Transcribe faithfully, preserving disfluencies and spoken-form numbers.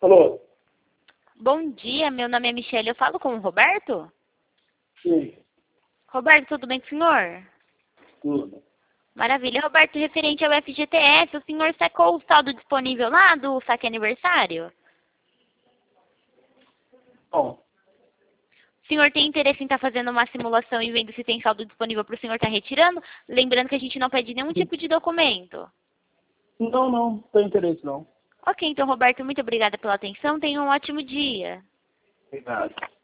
Alô? Bom dia, meu nome é Michele, eu falo com o Roberto? Sim. Roberto, tudo bem com o senhor? Tudo. Maravilha. Roberto, referente ao F G T S, o senhor sacou o saldo disponível lá do saque aniversário? Bom, O senhor tem interesse em estar fazendo uma simulação e vendo se tem saldo disponível para o senhor estar retirando? Lembrando que a gente não pede nenhum tipo de documento. não, não, não tem interesse não. Ok, então, Roberto, muito obrigada pela atenção. Tenha um ótimo dia. Obrigado.